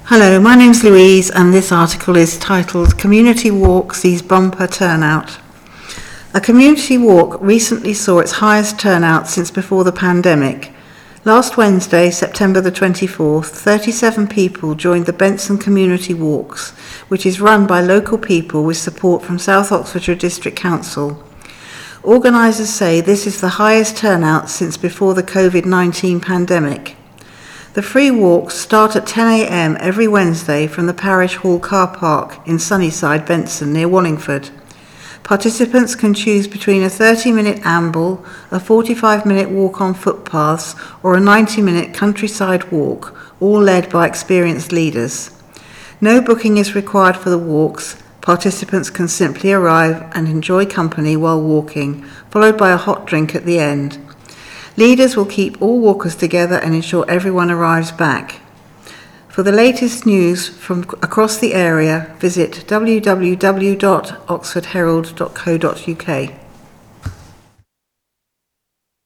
Hello, my name's Louise and this article is titled Community Walk Sees Bumper Turnout. A community walk recently saw its highest turnout since before the pandemic. Last Wednesday, September the 24th, 37 people joined the Benson Community Walks, which is run by local people with support from South Oxfordshire District Council. Organisers say this is the highest turnout since before the COVID-19 pandemic. The free walks start at 10 a.m. every Wednesday from the Parish Hall car park in Sunnyside, Benson, near Wallingford. Participants can choose between a 30-minute amble, a 45-minute walk on footpaths, or a 90-minute countryside walk, all led by experienced leaders. No booking is required for the walks. Participants can simply arrive and enjoy company while walking, followed by a hot drink at the end. Leaders will keep all walkers together and ensure everyone arrives back. For the latest news from across the area, visit www.oxfordherald.co.uk.